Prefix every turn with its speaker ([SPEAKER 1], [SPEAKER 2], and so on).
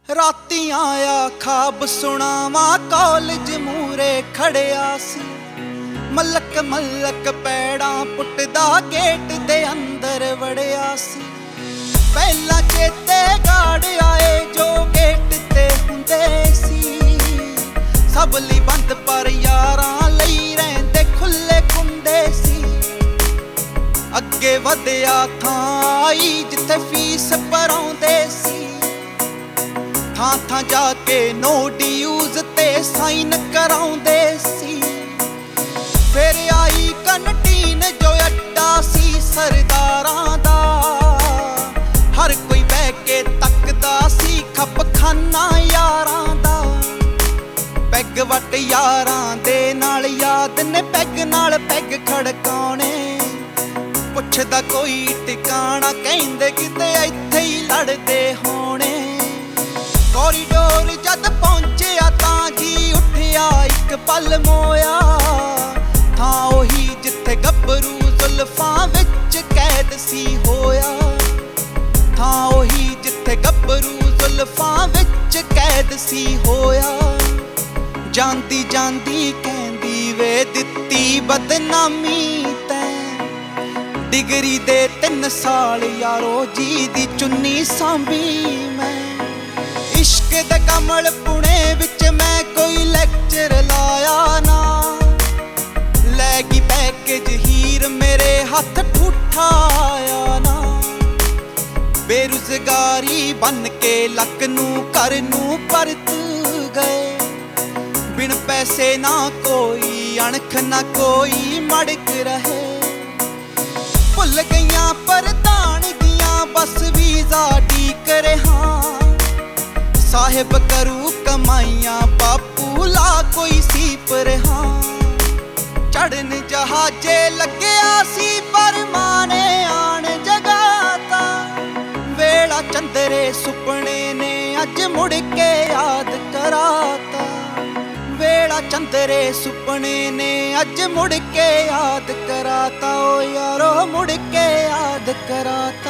[SPEAKER 1] ਰਾਤੀ ਆਇਆ ਖਾਬ ਸੁਣਾਵਾਂ ਕਾਲਜ ਮੂਰੇ ਖੜਿਆ ਸੀ। ਮਲਕ ਮਲਕ ਪੈੜਾਂ ਪੁੱਟਦਾ ਗੇਟ ਦੇ ਅੰਦਰ ਵੜਿਆ ਸੀ। ਪਹਿਲਾਂ ਚੇਤੇ ਗਾੜ ਆਏ ਜੋ ਗੇਟ ਤੇ ਹੁੰਦੇ ਸੀ। ਸਭ ਲਈ ਬੰਦ ਪਰ ਯਾਰਾਂ ਲਈ ਰਹਿੰਦੇ ਖੁੱਲੇ ਕੁੰਡੇ ਸੀ। ਅੱਗੇ ਵਧਿਆ ਥਾਂ ਆਈ ਜਿੱਥੇ ਫੀਸ ਭਰਾਉਂਦੇ ਸੀ। ਥਾਂ ਥਾਂ ਜਾ ਕੇ ਨੋ ਡਿਊਜ਼ ਤੇ ਸਾਈਨ ਕਰਾਉਂਦੇ ਸੀ। ਫਿਰ ਆਈ ਕੰਟੀਨ ਜੋ ਅੱਡਾ ਸੀ ਸਰਦਾਰਾਂ ਦਾ। ਹਰ ਕੋਈ ਬਹਿ ਕੇ ਤੱਕਦਾ ਸੀ ਖਪਖਾਨਾ ਯਾਰਾਂ ਦਾ। ਪੈਗ ਵੱਟ ਯਾਰਾਂ ਦੇ ਨਾਲ ਯਾਦ ਨੇ ਪੈਗ ਨਾਲ ਪੈਗ ਖੜਕਾਉਣੇ। ਪੁੱਛਦਾ ਕੋਈ ਟਿਕਾਣਾ ਕਹਿੰਦੇ ਕਿਤੇ ਇੱਥੇ ਹੀ ਲੜਦੇ ਹੋਣੇ। ਕੋਰੀਡੋਰ ਜਦ ਪਹੁੰਚਿਆ ਤਾਂ ਜੀ ਉੱਠਿਆ ਇੱਕ ਪਲ ਮੋਇਆ। ਥਾਂ ਉਹੀ ਜਿੱਥੇ ਗੱਭਰੂ ਜ਼ੁਲਫਾਂ ਵਿੱਚ ਕੈਦ ਸੀ ਹੋਇਆ। ਥਾਂ ਉਹੀ ਜਿੱਥੇ ਗੱਭਰੂ ਜ਼ੁਲਫਾਂ ਵਿੱਚ ਕੈਦ ਸੀ ਹੋਇਆ। ਜਾਂਦੀ ਜਾਂਦੀ ਕਹਿੰਦੀ ਵੇ ਦਿੱਤੀ ਬਦਨਾਮੀ ਤੈਂ। ਡਿਗਰੀ ਦੇ 3 ਸਾਲ ਯਾਰੋ ਜੀ ਦੀ ਚੁੰਨੀ ਸਾਂਭੀ ਮੈਂ। ਇਸ਼ਕ ਦੇ ਕਮਲ ਪੁਣੇ ਵਿੱਚ ਮੈਂ ਕੋਈ ਲੈਕਚਰ ਲਾਇਆ ਨਾ। ਲੈ ਗਈ ਪੈਕੇਜ ਹੀਰ ਮੇਰੇ ਹੱਥ ਠੂਠਾ ਆਇਆ ਨਾ। ਬੇਰੁਜ਼ਗਾਰੀ ਬਣ ਕੇ ਲੱਕ ਨੂੰ ਘਰ ਨੂੰ ਪਰਤ ਗਏ। ਬਿਨ ਪੈਸੇ ਨਾ ਕੋਈ ਅਣਖ ਨਾ ਕੋਈ ਮੜਕ ਰਹੇ। ਭੁੱਲ ਗਈਆਂ ਪ੍ਰਧਾਨਗੀਆਂ ਬਸ ਵੀਜ਼ਾ ਢੀਕ ਰਿਹਾ। ਸਾਹਿਬ ਕਰੂ ਕਮਾਈਆਂ ਬਾਪੂ ਲਾ ਕੋਈ ਸੀਪ ਰਿਹਾ। ਚੜਨ ਜਹਾਜੇ ਲੱਗਿਆ ਸੀ ਪਰ ਮਾਂ ਨੇ ਆਣ ਜਗਾਤਾ। ਵੇਲਾ ਚੰਦਰੇ ਸੁਪਨੇ ਨੇ ਅੱਜ ਮੁੜ ਕੇ ਯਾਦ ਕਰਾਤਾ। ਵੇਲਾ ਚੰਦਰੇ ਸੁਪਨੇ ਨੇ ਅੱਜ ਮੁੜ ਕੇ ਯਾਦ ਕਰਾਤਾ। ਓ ਯਾਰੋ ਮੁੜ ਕੇ ਯਾਦ ਕਰਾਤਾ।